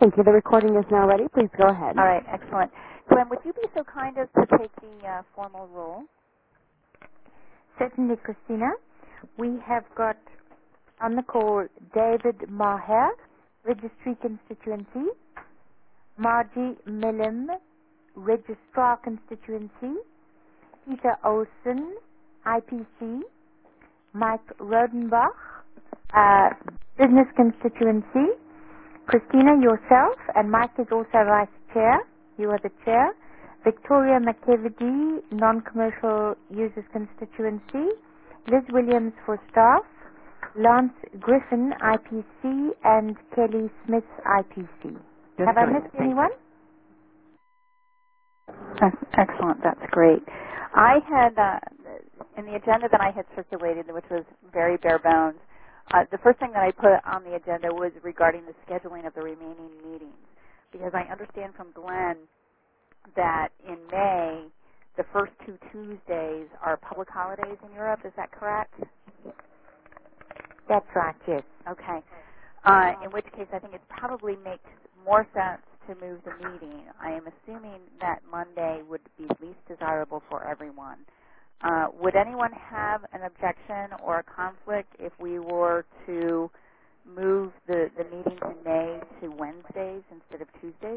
Thank you. The recording is now ready. Please go ahead. All right, excellent. Glenn, would you be so kind as to take the formal roll? Certainly, Christina. We have got on the call David Maher, Registry Constituency, Margie Millam, Registrar Constituency, Peter Olson, IPC, Mike Rodenbach, Business Constituency, Christina, yourself, and Mike is also Vice Chair. You are the Chair. Victoria McKevedy, Non-Commercial Users Constituency, Liz Williams for Staff, Lance Griffin, IPC, and Kelly Smith, IPC. Have I missed anyone? Excellent. That's great. I had, in the agenda that I had circulated, which was very bare bones, the first thing that I put on the agenda was regarding the scheduling of the remaining meetings, because I understand from Glenn that in May, the first 2 Tuesdays are public holidays in Europe. Is that correct? That's right, yes. Okay. In which case, I think it probably makes more sense to move the meeting. I am assuming that Monday would be least desirable for everyone. Would anyone have an objection or a conflict if we were to move the meetings in May to Wednesdays instead of Tuesdays?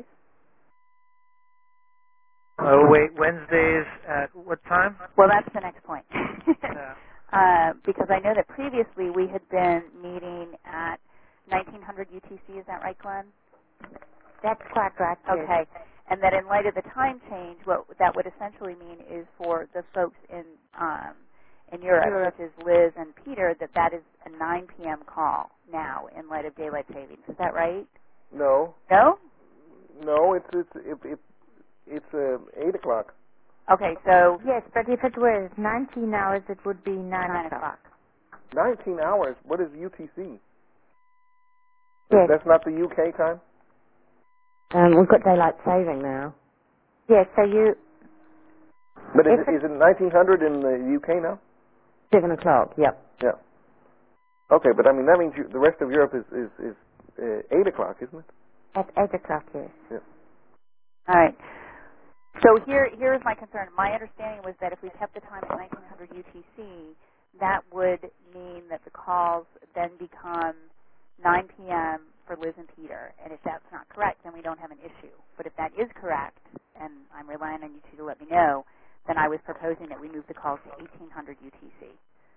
Oh, wait, Wednesdays at what time? Well, that's the next point. Yeah. Because I know that previously we had been meeting at 1900 UTC. Is that right, Glenn? That's quite right, yes. Okay. And that in light of the time change, what that would essentially mean is for the folks in Europe, which is Liz and Peter, that is a 9 p.m. call now in light of daylight savings. Is that right? No. No? No, it's 8 o'clock. Okay, so... Yes, but if it was 19 hours, it would be 9 o'clock. 19 hours? What is UTC? Yes. That's not the UK time? We've got daylight saving now. Yes, so you... But is it 1900 in the UK now? 7 o'clock, yep. Yeah. Okay, but I mean, that means the rest of Europe is 8 o'clock, isn't it? At 8 o'clock, yes. Yeah. All right. So here is my concern. My understanding was that if we kept the time at 1900 UTC, that would mean that the calls then become 9 p.m. for Liz and Peter. And if that's not correct, then we don't have an issue. But if that is correct, and I'm relying on you two to let me know, then I was proposing that we move the calls to 1800 UTC.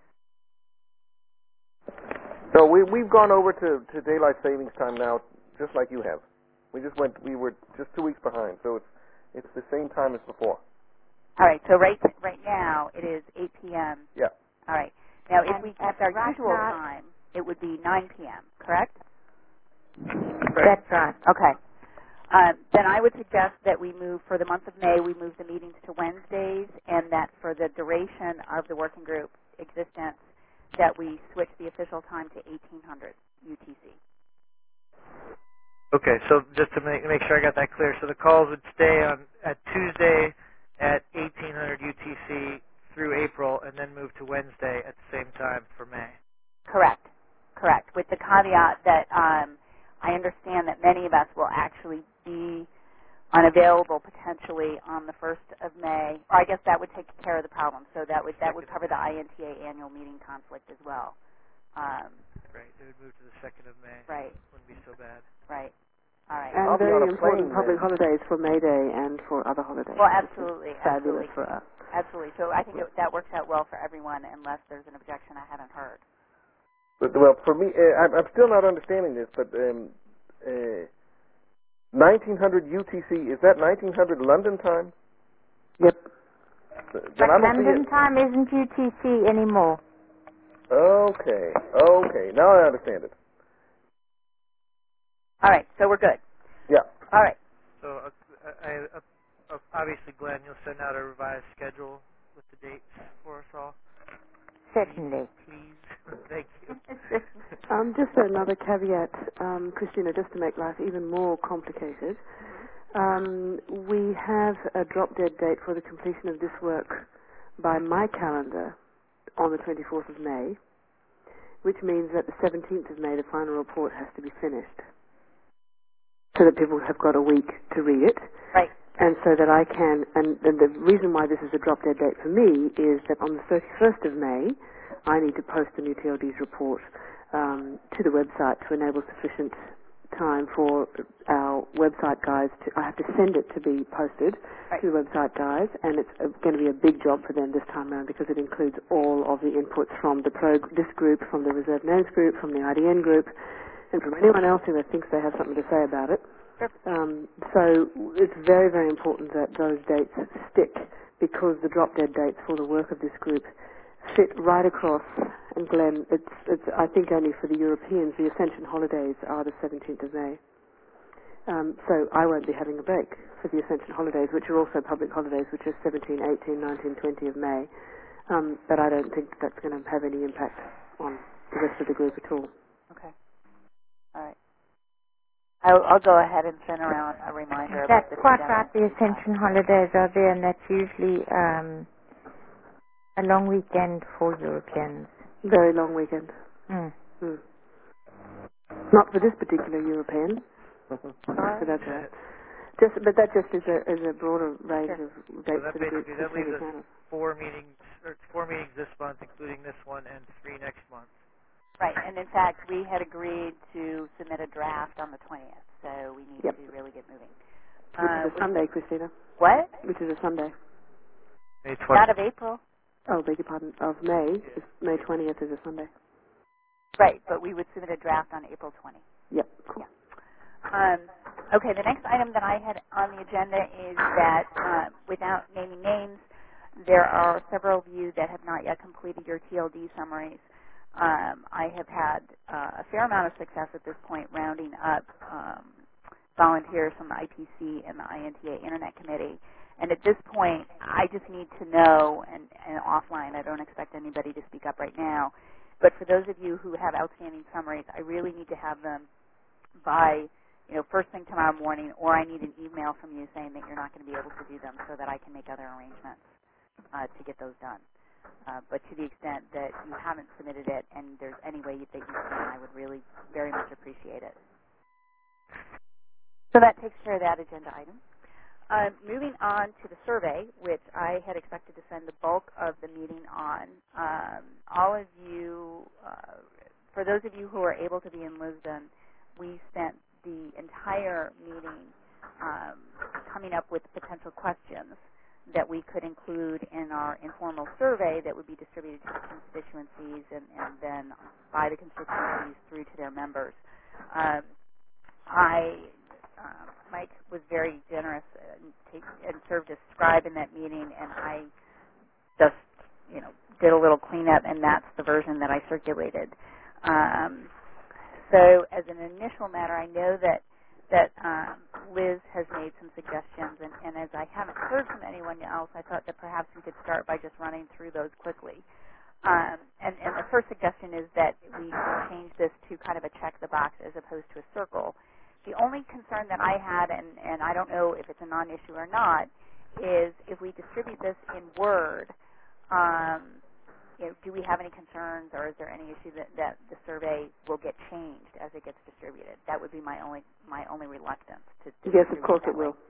So we've gone over to daylight savings time now, just like you have. We were just 2 weeks behind, so it's the same time as before. All right, so right now it is 8 p.m. Yeah. All right. Now, if we kept our right usual now, time, it would be 9 p.m., correct? That's right. Okay. Then I would suggest that we move, for the month of May, we move the meetings to Wednesdays, and that for the duration of the working group existence, that we switch the official time to 1800 UTC. Okay, so just to make sure I got that clear, so the calls would stay on at Tuesday at 1800 UTC through April, and then move to Wednesday at the same time for May. Correct. With the caveat that I understand that many of us will actually be unavailable potentially on the 1st of May. Or I guess that would take care of the problem. So that would cover the INTA annual meeting conflict as well. Right, they would move to the 2nd of May. Right. Wouldn't be so bad. Right. All right. And very important public holidays for May Day and for other holidays. Well, absolutely. Fabulous for us. Absolutely. So I think that works out well for everyone unless there's an objection I haven't heard. But, well, for me, I'm still not understanding this, but 1900 UTC, is that 1900 London time? Yep. But London time isn't UTC anymore. Okay, now I understand it. All right, so we're good. Yeah. All right. So obviously, Glenn, you'll send out a revised schedule with the dates for us all? Certainly. Please. Thank you. Just another caveat, Christina, just to make life even more complicated. We have a drop-dead date for the completion of this work by my calendar on the 24th of May, which means that the 17th of May, the final report has to be finished. so that people have got a week to read it. Right. And so that I can, and the reason why this is a drop-dead date for me is that on the 31st of May, I need to post the new TLD's report to the website to enable sufficient time for our website guys to, I have to send it to be posted to the website guys, and it's going to be a big job for them this time around because it includes all of the inputs from this group, from the Reserved Names group, from the IDN group, and from anyone else who thinks they have something to say about it. So it's very, very important that those dates stick because the drop-dead dates for the work of this group fit right across. And Glenn, it's I think only for the Europeans, the Ascension holidays are the 17th of May. So I won't be having a break for the Ascension holidays, which are also public holidays, which are 17, 18, 19, 20 of May. But I don't think that's going to have any impact on the rest of the group at all. Okay. All right. I'll go ahead and send around a reminder. That's quite right. The Ascension holidays are there, and that's usually a long weekend for Europeans. Very long weekend. Not for this particular European. So that's right. But that just is a broader range of dates so for the group. That leaves us 4 meetings this month, including this one, and 3 next month. Right, and in fact, we had agreed to submit a draft on the 20th, so we need to really get moving. Which is a Sunday, Christina. What? Which is a Sunday. May 20th. Not of April. Oh, beg your pardon. Of May. May 20th is a Sunday. Right, but we would submit a draft on April 20th. Yep, cool. Yeah. Okay, the next item that I had on the agenda is that, without naming names, there are several of you that have not yet completed your TLD summaries. I have had a fair amount of success at this point rounding up volunteers from the IPC and the INTA Internet Committee. And at this point, I just need to know, and offline, I don't expect anybody to speak up right now, but for those of you who have outstanding summaries, I really need to have them by first thing tomorrow morning, or I need an email from you saying that you're not going to be able to do them so that I can make other arrangements to get those done. But to the extent that you haven't submitted it and there's any way that you can, I would really very much appreciate it. So that takes care of that agenda item. Moving on to the survey, which I had expected to spend the bulk of the meeting on. All of you, for those of you who are able to be in Lisbon, we spent the entire meeting coming up with potential questions that we could include in our informal survey that would be distributed to the constituencies and then by the constituencies through to their members. Mike was very generous and served as scribe in that meeting, and I just, did a little cleanup, and that's the version that I circulated. So as an initial matter, I know that Liz has made some suggestions, and as I haven't heard from anyone else, I thought that perhaps we could start by just running through those quickly. And the first suggestion is that we change this to kind of a check the box as opposed to a circle. The only concern that I had, and I don't know if it's a non-issue or not, is if we distribute this in Word, do we have any concerns, or is there any issue that the survey will get changed as it gets distributed? That would be my only reluctance to yes, of course it will.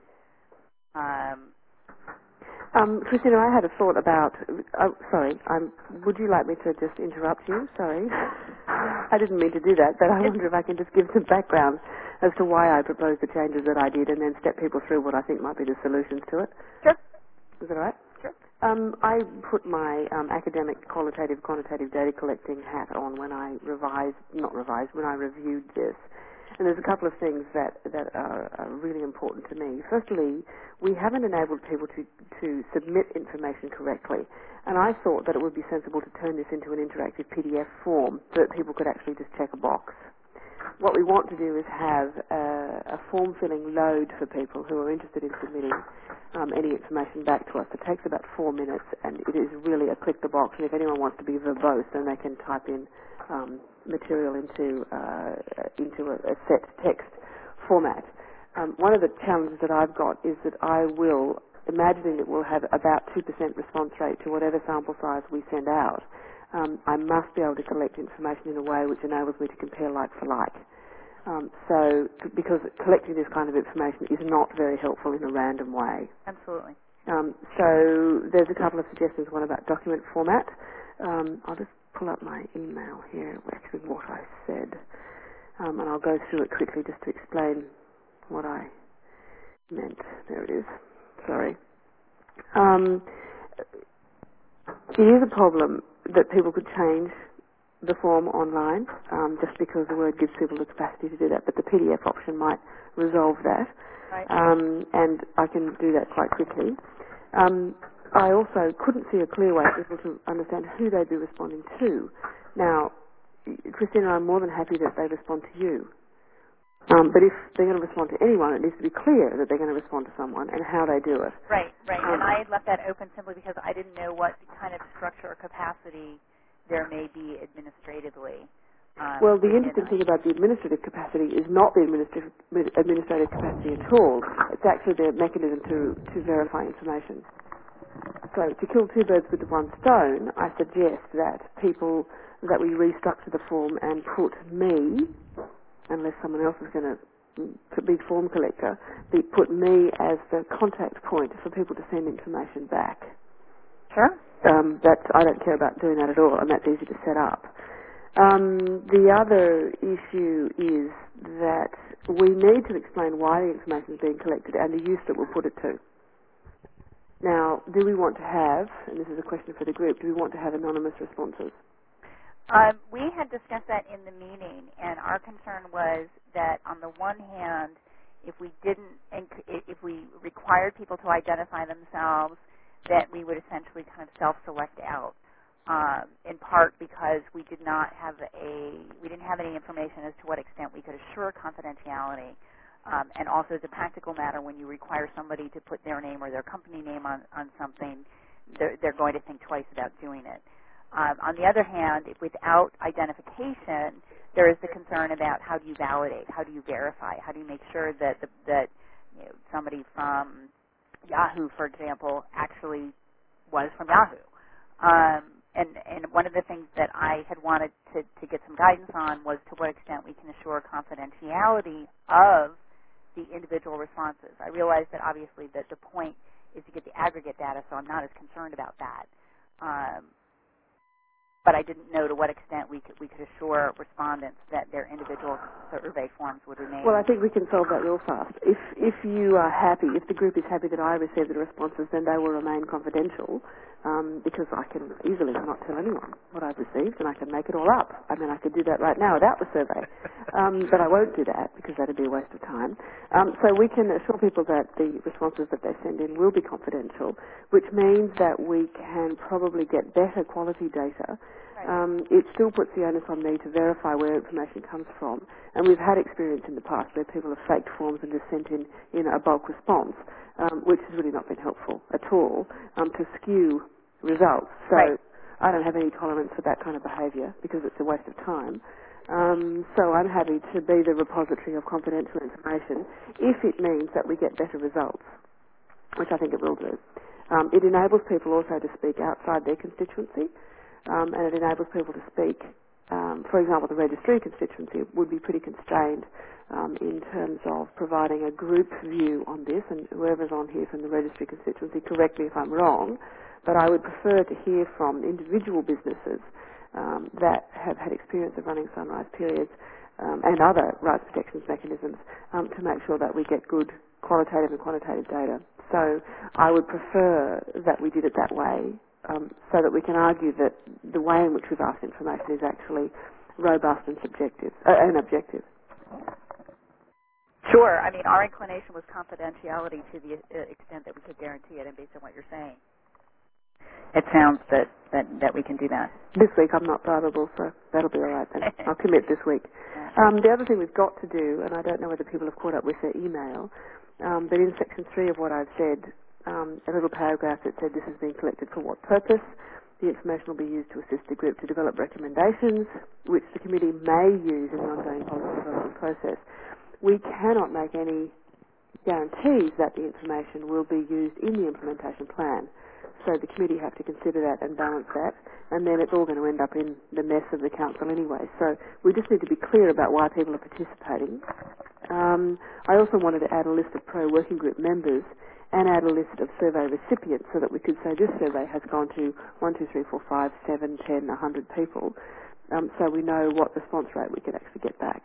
Christina, I had a thought about. Sorry, would you like me to just interrupt you? Sorry, I didn't mean to do that, but I wonder if I can just give some background as to why I proposed the changes that I did, and then step people through what I think might be the solutions to it. Sure. Is that all right? Sure. I put my academic quantitative data collecting hat on when I when I reviewed this. And there's a couple of things that are really important to me. Firstly, we haven't enabled people to submit information correctly. And I thought that it would be sensible to turn this into an interactive PDF form so that people could actually just check a box. What we want to do is have a form-filling load for people who are interested in submitting any information back to us. It takes about 4 minutes, and it is really a click the box. And if anyone wants to be verbose, then they can type in material into a set text format. One of the challenges that I've got is that I will, imagining that we'll have about 2% response rate to whatever sample size we send out, I must be able to collect information in a way which enables me to compare like for like. Because collecting this kind of information is not very helpful in a random way. Absolutely. So there's a couple of suggestions. One about document format. I'll just pull up my email here, actually what I said, and I'll go through it quickly just to explain what I meant. There it is. Sorry. It is a problem that people could change the form online, just because the Word gives people the capacity to do that, but the PDF option might resolve that. Right. And I can do that quite quickly. I also couldn't see a clear way for people to understand who they'd be responding to. Now, Christina, I'm more than happy that they respond to you. But if they're going to respond to anyone, it needs to be clear that they're going to respond to someone and how they do it. Right. And I had left that open simply because I didn't know what kind of structure or capacity there may be administratively. Well, the interesting thing about the administrative capacity is not the administrative capacity at all. It's actually the mechanism to verify information. So to kill two birds with one stone, I suggest that we restructure the form and put me, unless someone else is going to be form collector, put me as the contact point for people to send information back. Sure. I don't care about doing that at all, and that's easy to set up. The other issue is that we need to explain why the information is being collected and the use that we'll put it to. Now, do we want to have, and this is a question for the group, do we want to have anonymous responses? We had discussed that in the meeting, and our concern was that on the one hand, if we required people to identify themselves, that we would essentially kind of self-select out. In part because we didn't have any information as to what extent we could assure confidentiality, and also as a practical matter, when you require somebody to put their name or their company name on something, they're going to think twice about doing it. On the other hand, without identification, there is the concern about how do you validate, how do you verify, how do you make sure that somebody from Yahoo, for example, actually was from Yahoo. And one of the things that I had wanted to get some guidance on was to what extent we can assure confidentiality of the individual responses. I realize that obviously that the point is to get the aggregate data, so I'm not as concerned about that. But I didn't know to what extent we could assure respondents that their individual survey forms would remain. Well, I think we can solve that real fast. If you are happy, if the group is happy that I receive the responses, then they will remain confidential, because I can easily not tell anyone what I've received, and I can make it all up. I mean, I could do that right now without the survey, but I won't do that because that would be a waste of time. So we can assure people that the responses that they send in will be confidential, which means that we can probably get better quality data. It still puts the onus on me to verify where information comes from, and we've had experience in the past where people have faked forms and just sent in a bulk response, which has really not been helpful at all to skew results. So I don't have any tolerance for that kind of behaviour because it's a waste of time. So I'm happy to be the repository of confidential information if it means that we get better results, which I think it will do. It enables people also to speak outside their constituency. And it enables people to speak. For example, the registry constituency would be pretty constrained in terms of providing a group view on this, and whoever's on here from the registry constituency, correct me if I'm wrong, but I would prefer to hear from individual businesses that have had experience of running sunrise periods and other rights protections mechanisms to make sure that we get good qualitative and quantitative data. So I would prefer that we did it that way, so that we can argue that the way in which we've asked information is actually robust and objective. Sure. I mean, our inclination was confidentiality to the extent that we could guarantee it, and based on what you're saying, it sounds that we can do that. This week I'm not bribable, so that'll be all right then. I'll commit this week. The other thing we've got to do, and I don't know whether people have caught up with their email, but in section 3 of what I've said, a little paragraph that said this has been collected for what purpose. The information will be used to assist the group to develop recommendations, which the committee may use in the ongoing policy development process. We cannot make any guarantees that the information will be used in the implementation plan. So the committee have to consider that and balance that, and then it's all going to end up in the mess of the council anyway. So we just need to be clear about why people are participating. I also wanted to add a list of pro working group members and add a list of survey recipients so that we could say this survey has gone to 1, 2, 3, 4, 5, 7, 10, 100 people, so we know what response rate we can actually get back.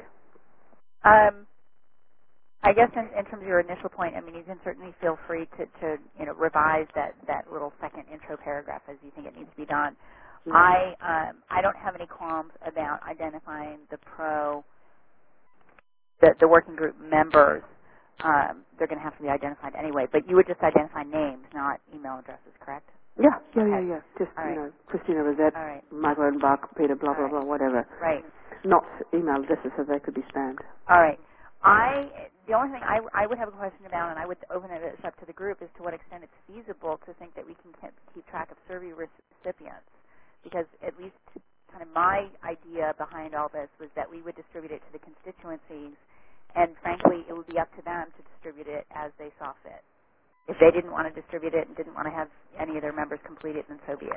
I guess in terms of your initial point, I mean, you can certainly feel free to revise that little second intro paragraph as you think it needs to be done. Mm-hmm. I don't have any qualms about identifying the working group members. They're going to have to be identified anyway, but you would just identify names, not email addresses, correct? Yeah. Okay. Just, right. Christina Rosette, right. Michael Odenbach, Peter, blah, blah, blah, whatever. Right. Not email addresses so they could be spammed. All right. The only thing I would have a question about, and I would open it up to the group, is to what extent it's feasible to think that we can keep track of survey recipients. Because at least kind of my idea behind all this was that we would distribute it to the constituencies, and frankly, it would be up to them to distribute it as they saw fit. If they didn't want to distribute it and didn't want to have any of their members complete it, then so be it.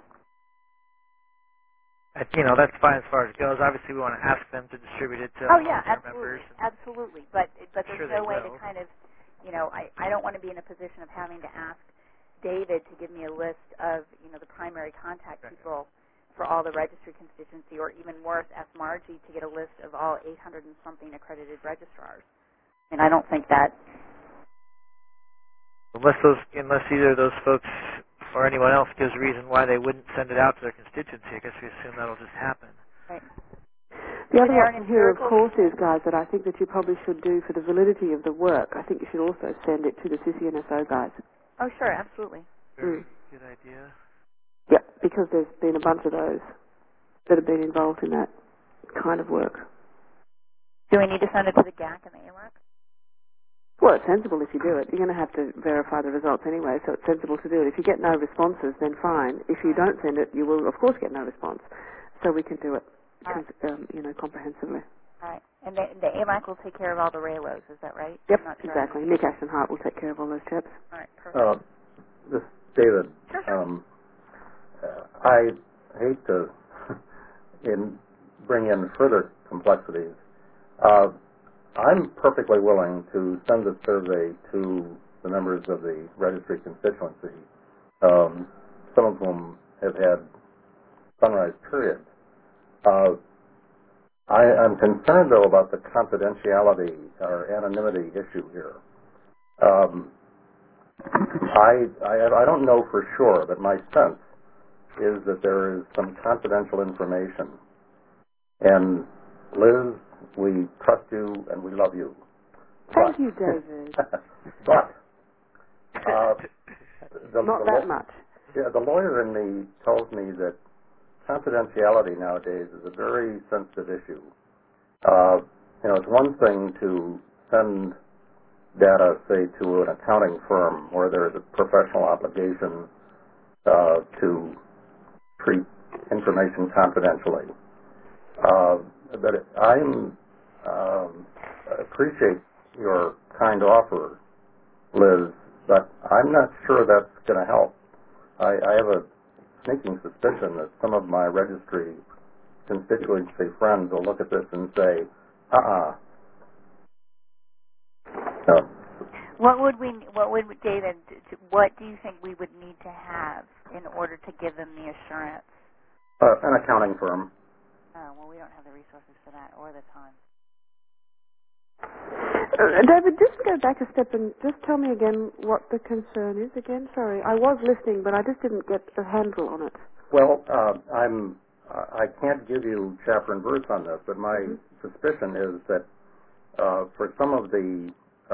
That's fine as far as it goes. Obviously, we want to ask them to distribute it to all their members. Absolutely. But there's no way to will. kind of, I don't want to be in a position of having to ask David to give me a list of, the primary contact people for all the registry constituency, or even worse, ask Margie to get a list of all 800 and something accredited registrars. And I don't think that. Unless either of those folks or anyone else gives a reason why they wouldn't send it out to their constituency, I guess we assume that'll just happen. Right. The other option here, of course, is, guys, that I think that you probably should do for the validity of the work. I think you should also send it to the CCNSO guys. Oh, sure, absolutely. Very good idea. Yep, because there's been a bunch of those that have been involved in that kind of work. Do we need to send it to the GAC and the ALAC? Well, it's sensible if you do it. You're going to have to verify the results anyway, so it's sensible to do it. If you get no responses, then fine. If you don't send it, you will, of course, get no response. So we can do it, comprehensively. All right. And the ALAC will take care of all the RALOs, is that right? Yep, exactly. Nick Ashton-Hart will take care of all those chaps. All right, perfect. This is David. Sure. I hate to bring in further complexities. I'm perfectly willing to send the survey to the members of the registry constituency, some of whom have had sunrise periods. I'm concerned, though, about the confidentiality or anonymity issue here. I don't know for sure, but my sense is that there is some confidential information. And Liz, we trust you and we love you. Thank you, David. But not that much. Yeah, the lawyer in me tells me that confidentiality nowadays is a very sensitive issue. It's one thing to send data, say, to an accounting firm where there is a professional obligation to treat information confidentially. But I appreciate your kind offer, Liz, but I'm not sure that's going to help. I have a sneaking suspicion that some of my registry constituency friends will look at this and say, no. David, what do you think we would need to have in order to give them the assurance? An accounting firm. Oh, well, we don't have the resources for that or the time. David, just go back a step and just tell me again what the concern is again. Sorry, I was listening, but I just didn't get a handle on it. Well, I can't give you chapter and verse on this, but my suspicion is that for some of the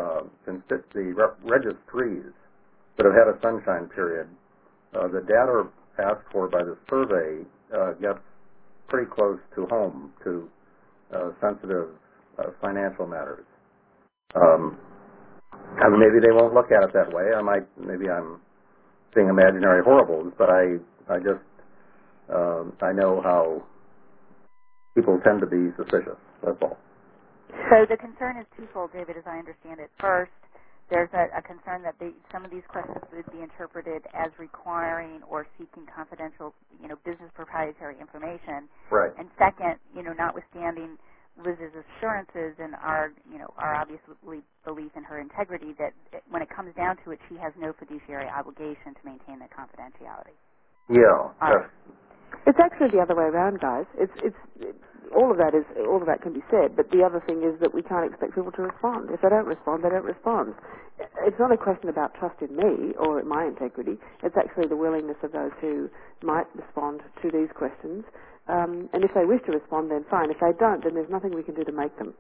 registries that have had a sunshine period, the data asked for by the survey gets pretty close to home to sensitive financial matters. Maybe they won't look at it that way. Maybe I'm seeing imaginary horribles, but I just I know how people tend to be suspicious. That's all. So the concern is twofold, David, as I understand it. First, there's a concern that some of these questions would be interpreted as requiring or seeking confidential, business proprietary information. Right. And second, notwithstanding Liz's assurances and our obvious belief in her integrity, that when it comes down to it, she has no fiduciary obligation to maintain that confidentiality. Yeah. It's actually the other way around, guys. It's all of that can be said, but the other thing is that we can't expect people to respond. If they don't respond, they don't respond. It's not a question about trust in me or in my integrity. It's actually the willingness of those who might respond to these questions. And if they wish to respond, then fine. If they don't, then there's nothing we can do to make them.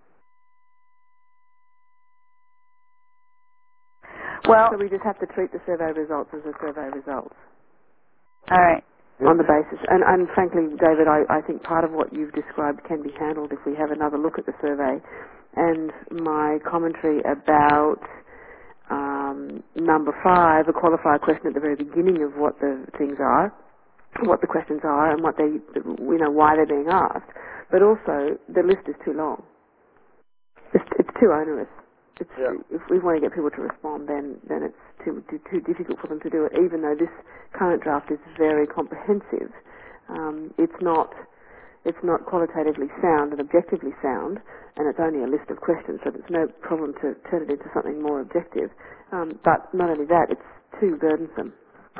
Well, so we just have to treat the survey results as the survey results. All right. On the basis. And frankly, David, I think part of what you've described can be handled if we have another look at the survey. And my commentary about number 5, a qualifier question at the very beginning of what the things are, what the questions are, and what they, why they're being asked. But also, the list is too long. It's too onerous. If we want to get people to respond, then it's too difficult for them to do it. Even though this current draft is very comprehensive, it's not qualitatively sound and objectively sound, and it's only a list of questions, so there's no problem to turn it into something more objective. But not only that, it's too burdensome.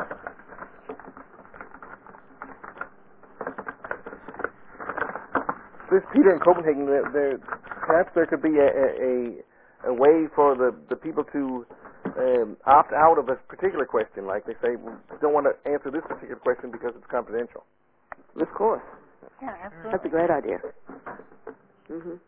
This Peter in Copenhagen, perhaps there could be a way for the people to opt out of a particular question, like they say, we don't want to answer this particular question because it's confidential. Of course. Yeah, absolutely. That's a great idea. Mm-hmm.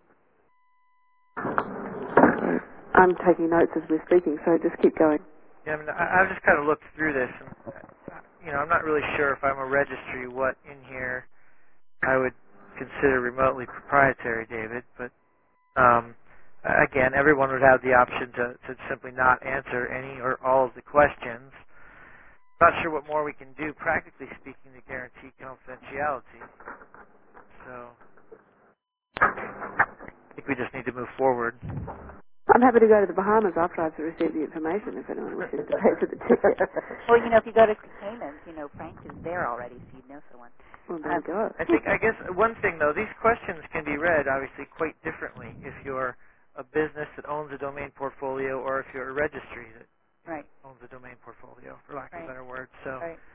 I'm taking notes as we're speaking, so just keep going. Yeah, I've just kind of looked through this, and I'm not really sure if I'm a registry what in here I would consider remotely proprietary, David, but again, everyone would have the option to simply not answer any or all of the questions. Not sure what more we can do, practically speaking, to guarantee confidentiality. So I think we just need to move forward. I'm happy to go to the Bahamas after I've received the information, if anyone wishes to pay for the ticket. Well, if you go to Caymans, Frank is there already, so you know someone. Well, there you go. I guess one thing, though, these questions can be read, obviously, quite differently if you're a business that owns a domain portfolio or if you're a registry that owns a domain portfolio, for lack of a better word. So,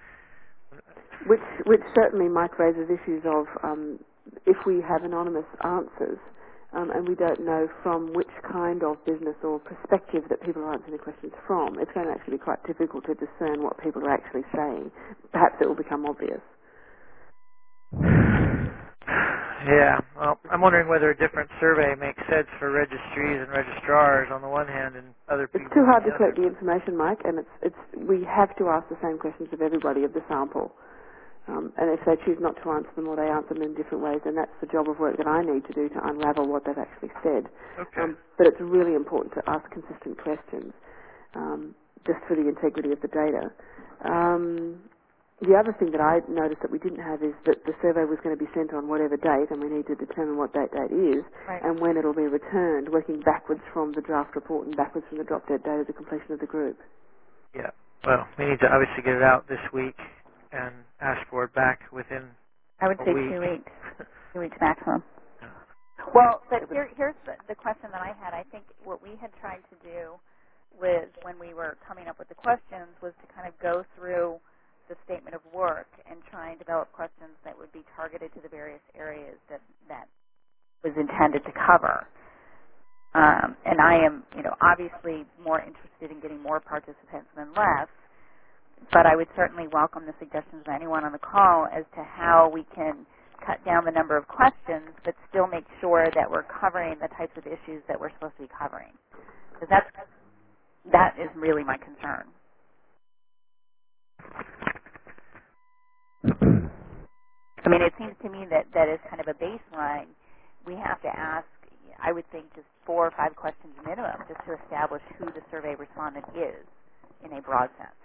which certainly, Mike, raises issues of if we have anonymous answers and we don't know from which kind of business or perspective that people are answering the questions from, it's going to actually be quite difficult to discern what people are actually saying. Perhaps it will become obvious. Yeah, well, I'm wondering whether a different survey makes sense for registries and registrars on the one hand and other people. It's too hard to collect the information, Mike, and we have to ask the same questions of everybody of the sample. And if they choose not to answer them or they answer them in different ways, then that's the job of work that I need to do to unravel what they've actually said. Okay. But it's really important to ask consistent questions just for the integrity of the data. The other thing that I noticed that we didn't have is that the survey was going to be sent on whatever date, and we need to determine what date is and when it'll be returned, working backwards from the draft report and backwards from the drop-dead date of the completion of the group. Yeah. Well, we need to obviously get it out this week and ask for it back within I would say week. 2 weeks. 2 weeks maximum. Yeah. Well, but here's the question that I had. I think what we had tried to do with when we were coming up with the questions was to kind of go through the statement of work and try and develop questions that would be targeted to the various areas that was intended to cover. And I am, obviously more interested in getting more participants than less, but I would certainly welcome the suggestions of anyone on the call as to how we can cut down the number of questions but still make sure that we're covering the types of issues that we're supposed to be covering. Because that is really my concern. I mean, it seems to me that as kind of a baseline, we have to ask, I would think, just 4 or 5 questions minimum just to establish who the survey respondent is in a broad sense.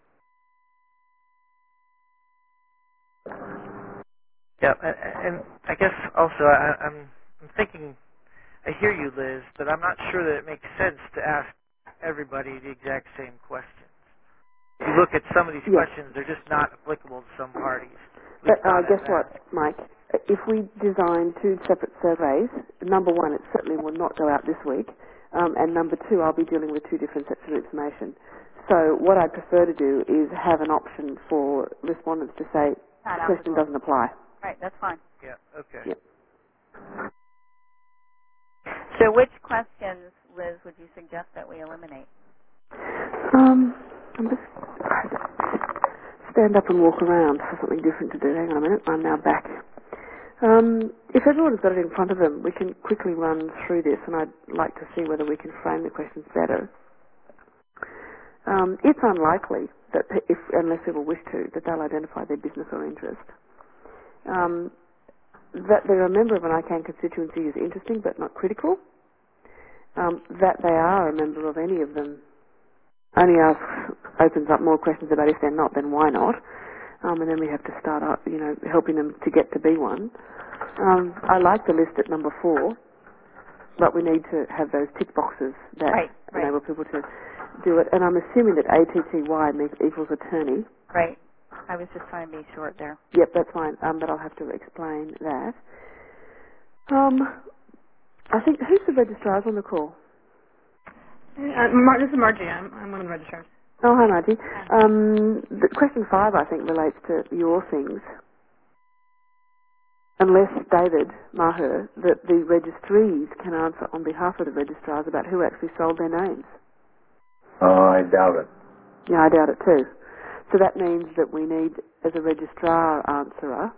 Yeah, and I guess also I'm thinking, I hear you, Liz, but I'm not sure that it makes sense to ask everybody the exact same questions. If you look at some of these questions, they're just not applicable to some parties. But guess what, Mike? If we design 2 separate surveys, number 1, it certainly will not go out this week, and number 2, I'll be dealing with 2 different sets of information. So what I prefer to do is have an option for respondents to say, the question doesn't apply. Right, that's fine. Yeah, okay. Yep. So which questions, Liz, would you suggest that we eliminate? I'm just stand up and walk around for something different to do. Hang on a minute, I'm now back. If everyone's got it in front of them, we can quickly run through this, and I'd like to see whether we can frame the questions better. It's unlikely that, unless people wish to, that they'll identify their business or interest. That they're a member of an ICANN constituency is interesting but not critical. That they are a member of any of them only opens up more questions about if they're not, then why not? And then we have to start up, helping them to get to be one. I like the list at number 4, but we need to have those tick boxes that enable people to do it. And I'm assuming that ATTY equals attorney. Right. I was just trying to be short there. Yep, that's fine, but I'll have to explain that. I think, who's the registrars on the call? This is Margie. I'm one of the registrars. Oh, hi, Margie. Question 5, I think, relates to your things. Unless, David Maher, that the registries can answer on behalf of the registrars about who actually sold their names. I doubt it. Yeah, I doubt it too. So that means that we need, as a registrar answerer,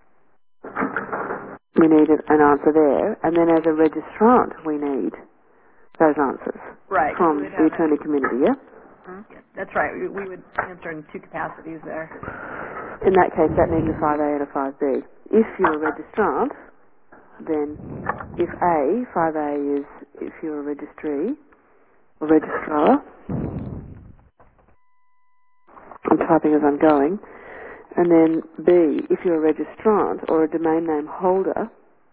we need an answer there, and then as a registrant, we need those answers from the attorney community, yeah? Yeah, that's right. We would answer in 2 capacities there. In that case, that needs a 5A and a 5B. If you're a registrant, then if 5A is if you're a registree or registrar, I'm typing as I'm going, and then B, if you're a registrant or a domain name holder.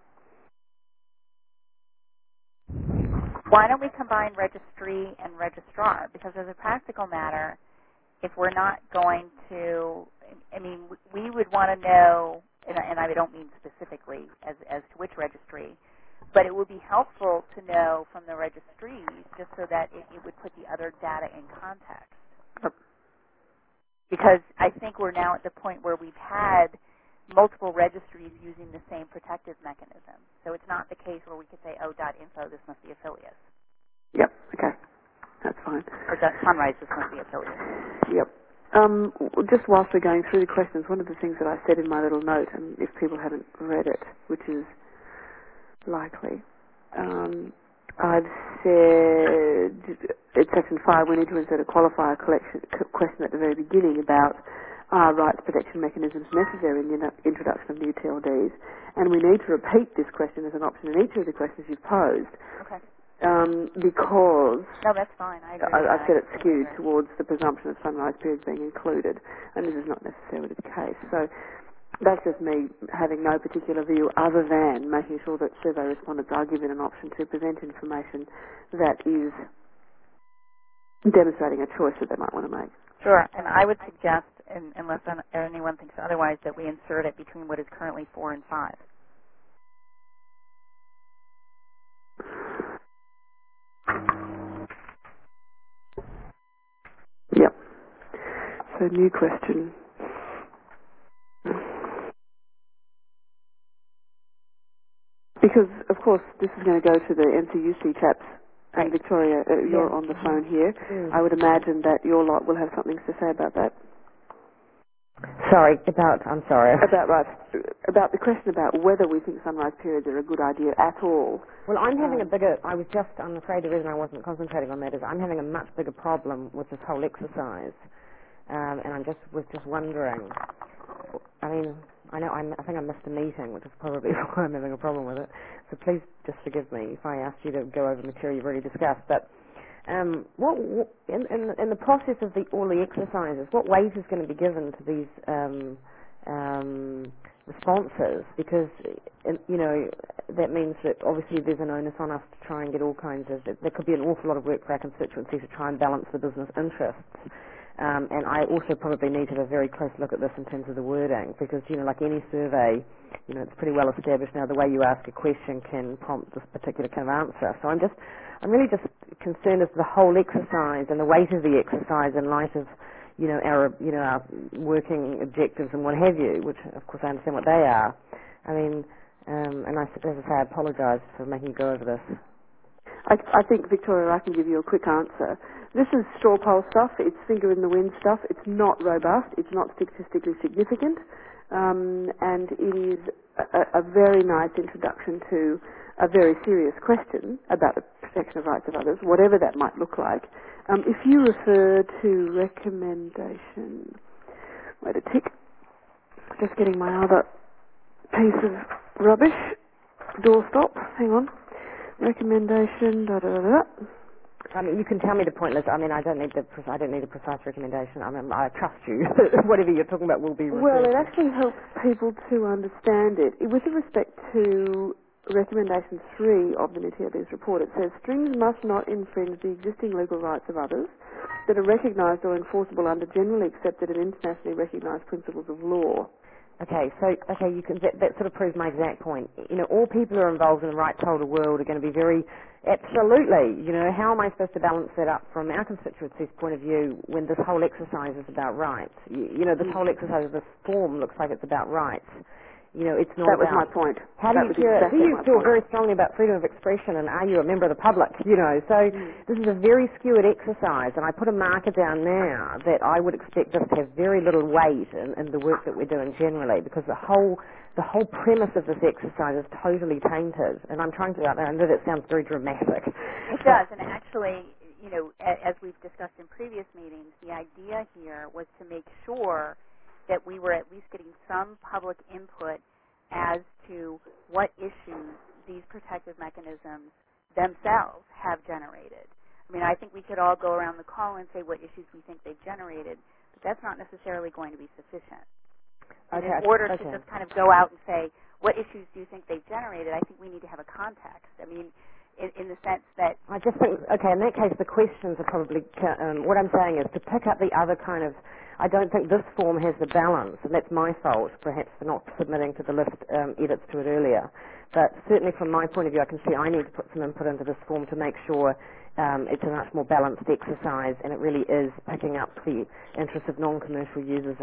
Why don't we combine registry and registrar? Because as a practical matter, if we're not going to, we would want to know, and I don't mean specifically as to which registry, but it would be helpful to know from the registries just so that it would put the other data in context. Yep. Because I think we're now at the point where we've had multiple registries using the same protective mechanism. So it's not the case where we could say, .info, this must be Affilius. Yep, okay. That's fine. Or .sunrise, this must be Affilius. Yep. Just whilst we're going through the questions, one of the things that I said in my little note, and if people haven't read it, which is likely, I've said in Section 5 we need to insert a qualifier question at the very beginning about are rights protection mechanisms necessary in the introduction of new TLDs, and we need to repeat this question as an option in each of the questions you've posed. Okay. Because no, that's fine. I agree. I've said it's skewed towards the presumption of sunrise periods being included, and this is not necessarily the case. So that's just me having no particular view other than making sure that survey respondents are given an option to present information that is demonstrating a choice that they might want to make. Sure, and I would suggest, unless anyone thinks otherwise, that we insert it between what is currently 4 and 5. Yep. So new question. Because, of course, this is going to go to the NCUC chaps, and Victoria, you're on the phone here. I would imagine that your lot will have something to say about that. I'm sorry. About the question about whether we think sunrise periods are a good idea at all. Well, I'm afraid the reason I wasn't concentrating on that is I'm having a much bigger problem with this whole exercise. And was just wondering, I think I missed a meeting, which is probably why I'm having a problem with it. So please just forgive me if I asked you to go over material you've already discussed. But what in the process of all the exercises, what weight is going to be given to these responses, because that means that obviously there's an onus on us to try and get all kinds of. There could be an awful lot of work for our constituency to try and balance the business interests. And I also probably need to have a very close look at this in terms of the wording, because, like any survey, it's pretty well established now the way you ask a question can prompt this particular kind of answer. So I'm really just concerned as to the whole exercise and the weight of the exercise in light of, our working objectives and what have you, which of course I understand what they are. I mean, and as I say, I apologise for making you go over this. I think, Victoria, I can give you a quick answer. This is straw poll stuff. It's finger in the wind stuff. It's not robust. It's not statistically significant. And it is a very nice introduction to a very serious question about the protection of rights of others, whatever that might look like. If you refer to recommendation... Wait a tick. Just getting my other piece of rubbish. Doorstop. Hang on. Recommendation, I mean, you can tell me the point, Liz. I mean, I don't need a precise recommendation. I mean, I trust you. Whatever you're talking about will be referred. Well, it actually helps people to understand it. With respect to recommendation 3 of the Nutilities report, it says strings must not infringe the existing legal rights of others that are recognised or enforceable under generally accepted and internationally recognised principles of law. Okay, so you can that sort of proves my exact point. All people who are involved in the rights holder world are going to be very absolutely. How am I supposed to balance that up from our constituency's point of view when this whole exercise is about rights? This whole exercise of this form looks like it's about rights. It's not. That was my point. How do you feel? Exactly do you feel very strongly about freedom of expression, and are you a member of the public? So this is a very skewed exercise, and I put a marker down now that I would expect this to have very little weight in the work that we're doing generally, because the whole premise of this exercise is totally tainted. And I'm trying to. I know that sounds very dramatic. It does, and actually, as we've discussed in previous meetings, the idea here was to make sure that we were at least getting some public input as to what issues these protective mechanisms themselves have generated. I mean, I think we could all go around the call and say what issues we think they've generated, but that's not necessarily going to be sufficient. And in order to just kind of go out and say, what issues do you think they've generated, I think we need to have a context. I mean, in the sense that... I just think, in that case, the questions are probably... what I'm saying is to pick up the other kind of... I don't think this form has the balance, and that's my fault, perhaps, for not submitting to the list edits to it earlier. But certainly from my point of view, I can see I need to put some input into this form to make sure it's a much more balanced exercise, and it really is picking up the interests of non-commercial users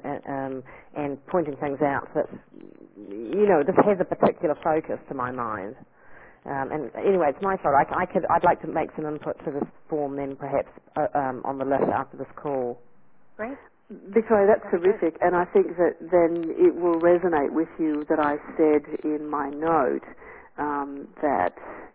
and pointing things out that, this has a particular focus to my mind. And anyway, it's my fault. I'd like to make some input to this form then perhaps on the list after this call. Great. Victoria, that's terrific, and I think that then it will resonate with you that I said in my note that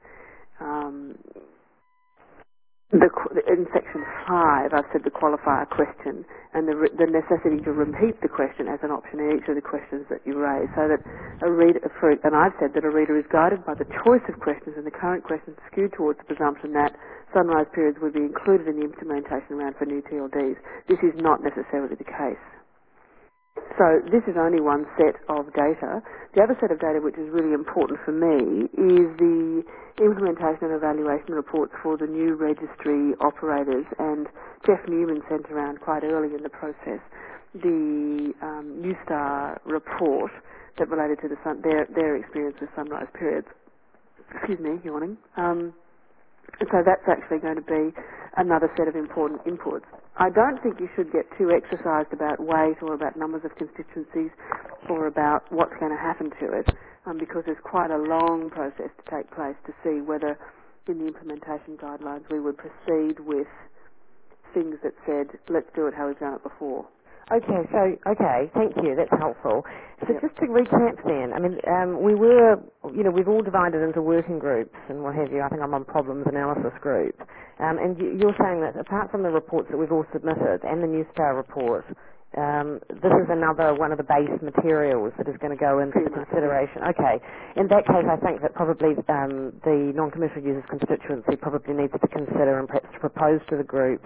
in section 5 I've said the qualifier question and the necessity to repeat the question as an option in each of the questions that you raise, so that a reader, and I've said that a reader is guided by the choice of questions, and the current questions skewed towards the presumption that sunrise periods would be included in the implementation round for new TLDs. This is not necessarily the case. So this is only one set of data. The other set of data, which is really important for me, is the implementation and evaluation reports for the new registry operators. And Jeff Newman sent around quite early in the process the New Star report that related to their experience with sunrise periods. Excuse me, yawning. So that's actually going to be another set of important inputs. I don't think you should get too exercised about weight or about numbers of constituencies or about what's going to happen to it, because there's quite a long process to take place to see whether in the implementation guidelines we would proceed with things that said, let's do it how we've done it before. Okay, thank you. That's helpful. So just to recap then, I mean, we've all divided into working groups and what have you. I think I'm on problems analysis group. And you're saying that apart from the reports that we've all submitted and the New Star report, this is another one of the base materials that is going to go into the consideration. Okay. In that case, I think that probably the non-commercial users constituency probably needs to consider and perhaps to propose to the group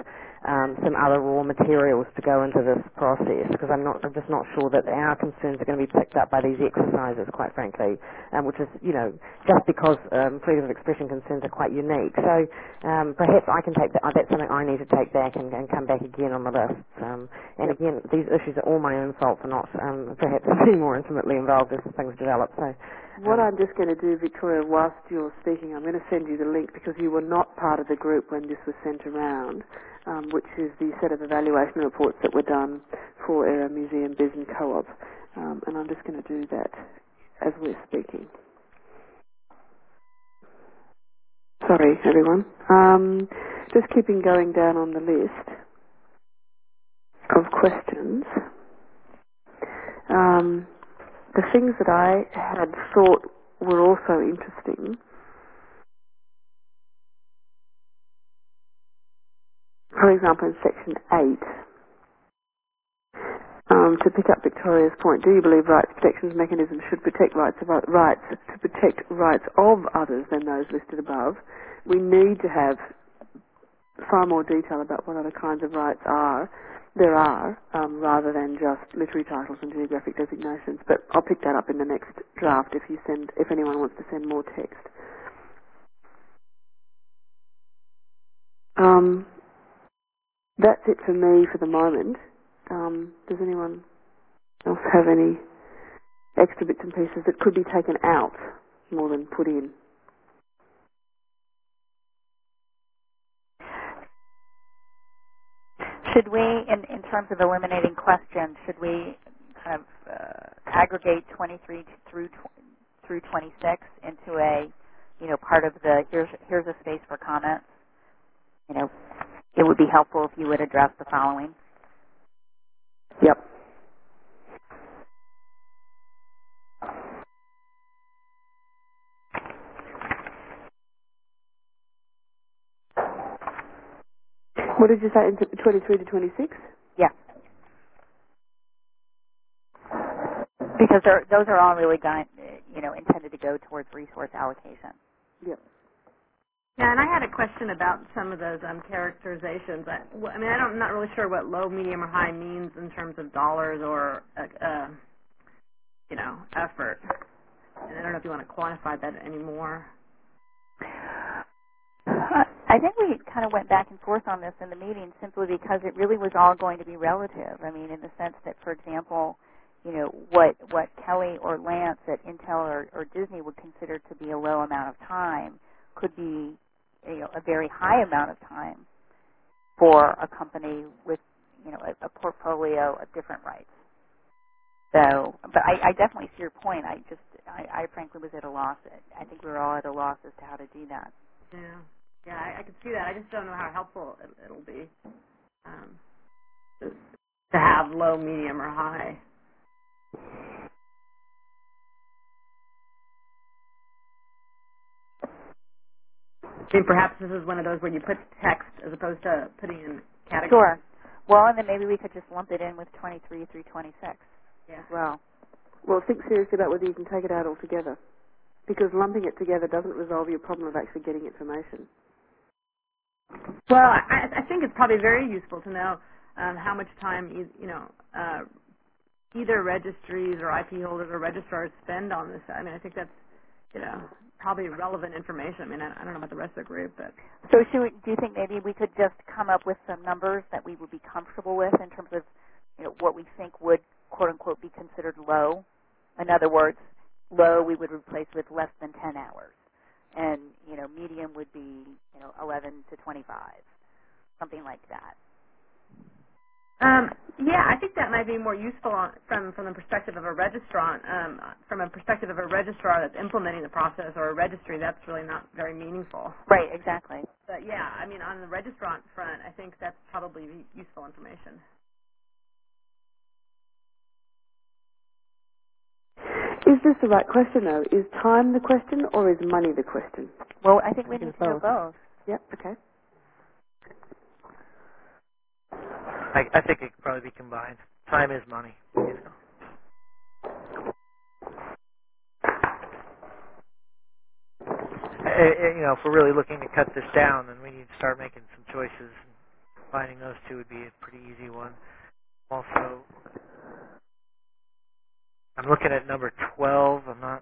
some other raw materials to go into this process, because I'm just not sure that our concerns are going to be picked up by these exercises, quite frankly, which is, just because freedom of expression concerns are quite unique. So perhaps I can take that. That's something I need to take back and come back again on the list. And again, these issues are all my own fault for not perhaps being more intimately involved as things develop. So. What I'm just going to do, Victoria, whilst you're speaking, I'm going to send you the link because you were not part of the group when this was sent around, which is the set of evaluation reports that were done for Era Museum Biz and Co-op. And I'm just going to do that as we're speaking. Sorry, everyone. Just keeping going down on the list of questions. The things that I had thought were also interesting, for example, in section 8, to pick up Victoria's point, do you believe rights protections mechanisms should protect rights of others than those listed above? We need to have far more detail about what other kinds of rights there are, rather than just literary titles and geographic designations. But I'll pick that up in the next draft if anyone wants to send more text. That's it for me for the moment. Does anyone else have any extra bits and pieces that could be taken out more than put in? Should we, in terms of eliminating questions, should we kind of aggregate 23 through 26 into a, part of the here's a space for comments? It would be helpful if you would address the following. Yep. What did you say, 23 to 26? Yeah. Because those are all really intended to go towards resource allocation. Yep. Yeah, and I had a question about some of those characterizations. I'm not really sure what low, medium, or high means in terms of dollars or, effort. And I don't know if you want to quantify that anymore. I think we kind of went back and forth on this in the meeting simply because it really was all going to be relative. I mean, in the sense that, for example, what Kelly or Lance at Intel or Disney would consider to be a low amount of time could be a very high amount of time for a company with a portfolio of different rights. So, but I definitely see your point. I frankly was at a loss. I think we were all at a loss as to how to do that. Yeah, I can see that. I just don't know how helpful it'll be to have low, medium, or high. I mean, perhaps this is one of those where you put text as opposed to putting in categories. Sure. Well, and then maybe we could just lump it in with 23 through 26 as well. Well, think seriously about whether you can take it out altogether, because lumping it together doesn't resolve your problem of actually getting information. Well, I think it's probably very useful to know how much time either registries or IP holders or registrars spend on this. I mean, I think that's probably relevant information. I mean, I don't know about the rest of the group, but so do you think maybe we could just come up with some numbers that we would be comfortable with in terms of what we think would quote unquote be considered low? In other words, low we would replace with less than 10 hours. And, medium would be, 11 to 25, something like that. Yeah, I think that might be more useful from the perspective of a registrant. From a perspective of a registrar that's implementing the process, or a registry, that's really not very meaningful. Right, exactly. But yeah, I mean, on the registrant front, I think that's probably useful information. Is this the right question, though? Is time the question, or is money the question? Well, I think we need to know both. Yep, okay. I think it could probably be combined. Time is money. If we're really looking to cut this down, then we need to start making some choices and finding those 2 would be a pretty easy one. Also, I'm looking at number 12. I'm not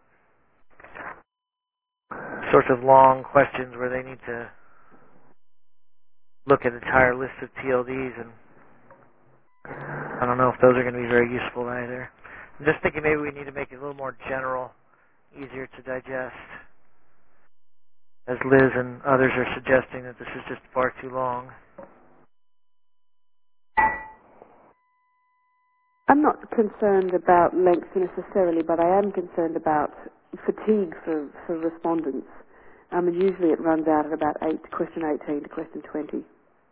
sorts of long questions where they need to look at an entire list of TLDs, and I don't know if those are going to be very useful either. I'm just thinking maybe we need to make it a little more general, easier to digest, as Liz and others are suggesting that this is just far too long. I'm not concerned about length necessarily, but I am concerned about fatigue for respondents. And usually it runs out at about question 18 to question 20.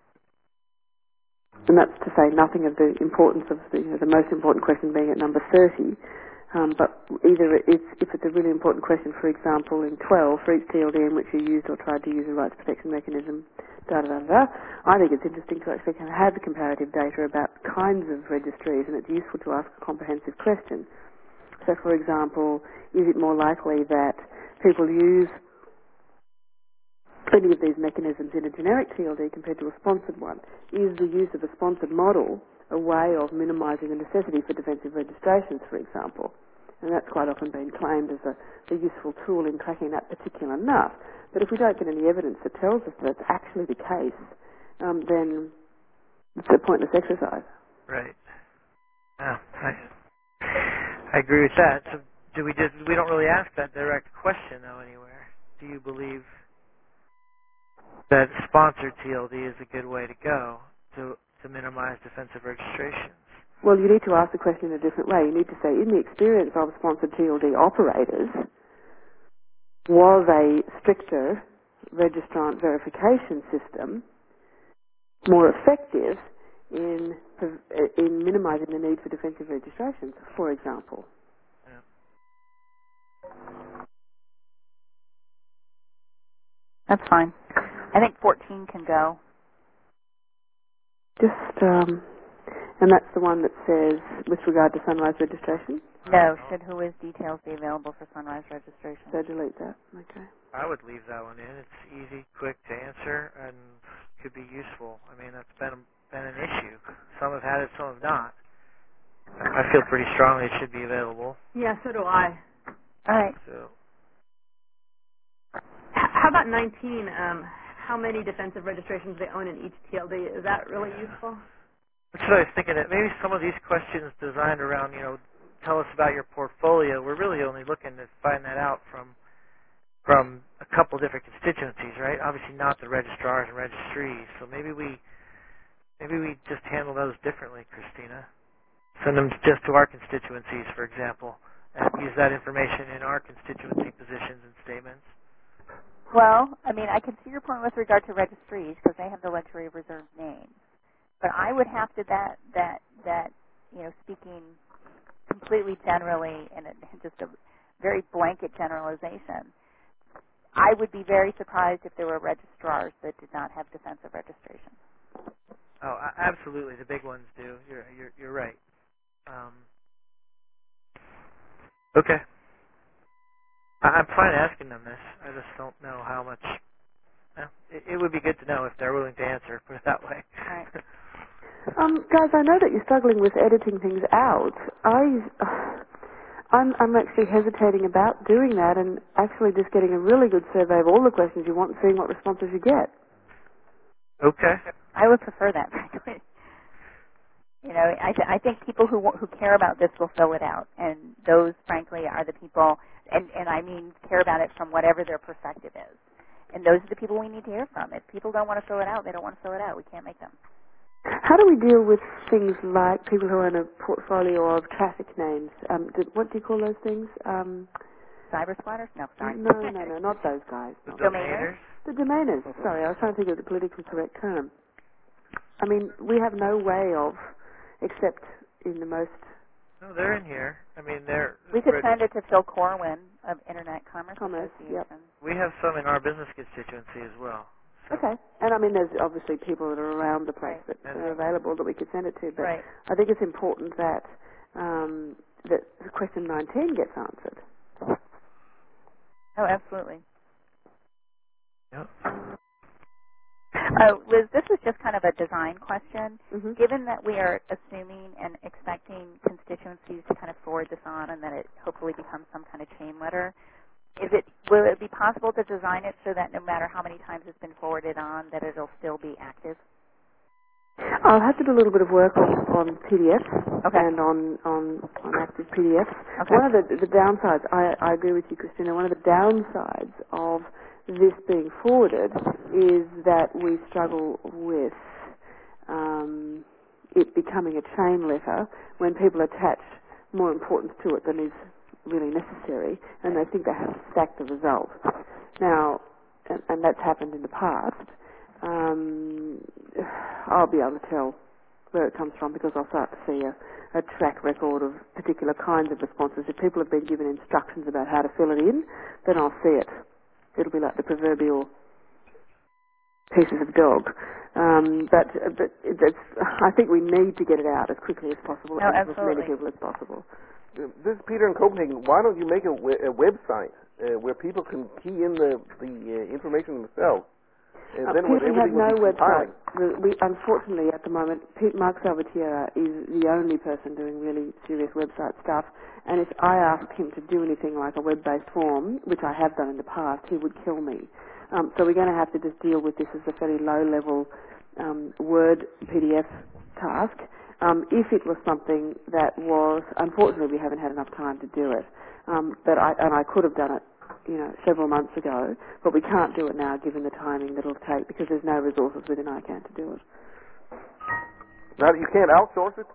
And that's to say nothing of the importance of the most important question being at number 30. But either if it's a really important question, for example, in 12, for each TLD in which you used or tried to use a rights protection mechanism, I think it's interesting to actually have comparative data about kinds of registries, and it's useful to ask a comprehensive question. So, for example, is it more likely that people use any of these mechanisms in a generic TLD compared to a sponsored one? Is the use of a sponsored model a way of minimising the necessity for defensive registrations, for example? And that's quite often been claimed as a useful tool in tracking that particular nut. But if we don't get any evidence that tells us that it's actually the case, then it's a pointless exercise. Right. Yeah, I agree with that. So we don't really ask that direct question though anywhere. Do you believe that sponsored TLD is a good way to go to minimize defensive registrations? Well, you need to ask the question in a different way. You need to say, in the experience of sponsored TLD operators, was a stricter registrant verification system more effective in minimizing the need for defensive registrations, for example? Yeah. That's fine. I think 14 can go. And that's the one that says, with regard to sunrise registration? No, should who is details be available for sunrise registration? So delete that. Okay. I would leave that one in. It's easy, quick to answer, and could be useful. I mean, that's been an issue. Some have had it, some have not. I feel pretty strongly it should be available. Yeah, so do I. All right. So, how about 19? How many defensive registrations they own in each TLD? Is that really useful? that's what I was thinking. That maybe some of these questions designed around, tell us about your portfolio. We're really only looking to find that out from a couple different constituencies, right? Obviously not the registrars and registries. So maybe we just handle those differently, Christina. Send them just to our constituencies, for example, and use that information in our constituency positions and statements. Well, I mean, I can see your point with regard to registries because they have the luxury of reserved names. But I would have to speaking completely generally and just a very blanket generalization, I would be very surprised if there were registrars that did not have defensive registration. Oh, absolutely, the big ones do. You're right. Okay. I'm fine asking them this. I just don't know how much. It would be good to know if they're willing to answer. Put it that way. All right. Guys, I know that you're struggling with editing things out. I'm actually hesitating about doing that and actually just getting a really good survey of all the questions you want and seeing what responses you get. Okay. I would prefer that, frankly. I think people who care about this will fill it out, and those, frankly, are the people, and I mean care about it from whatever their perspective is. And those are the people we need to hear from. If people don't want to fill it out, they don't want to fill it out. We can't make them. How do we deal with things like people who own a portfolio of traffic names? What do you call those things? Cyber splatters? No, sorry. No, not those guys. The domainers? The domainers. Sorry, I was trying to think of the politically correct term. I mean, we have no way of, except in the most... No, they're in here. I mean, they're... We could send it to Phil Corwin of Internet Commerce Association. Yep. We have some in our business constituency as well. So. Okay. And I mean, there's obviously people that are around the place Right. that are available that we could send it to. But Right. I think it's important that that question 19 gets answered. Oh, absolutely. Yep. Liz, this is just kind of a design question. Mm-hmm. Given that we are assuming and expecting constituencies to kind of forward this on and that it hopefully becomes some kind of chain letter, will it be possible to design it so that no matter how many times it's been forwarded on, that it'll still be active? I'll have to do a little bit of work on PDFs Okay. and on active PDFs. Okay. One of the downsides, I agree with you, Christina, one of the downsides of this being forwarded is that we struggle with it becoming a chain letter when people attach more importance to it than is really necessary, and they think they have to stack the result. Now, and that's happened in the past, I'll be able to tell where it comes from because I'll start to see a track record of particular kinds of responses. If people have been given instructions about how to fill it in, then I'll see it. It'll be like the proverbial pieces of dog. But I think we need to get it out as quickly as possible No, and to as many absolutely. people as possible. This is Peter in Copenhagen. Why don't you make a website where people can key in the information themselves? And then Peter, we have everything no will be website. compiled. We, unfortunately, at the moment, Mark Salvatierra is the only person doing really serious website stuff. And if I asked him to do anything like a web-based form, which I have done in the past, he would kill me. So we're going to have to just deal with this as a fairly low-level Word PDF task. If it was something that was, unfortunately, we haven't had enough time to do it. But I could have done it, several months ago, but we can't do it now given the timing that it'll take because there's no resources within ICANN to do it. Now, you can't outsource it?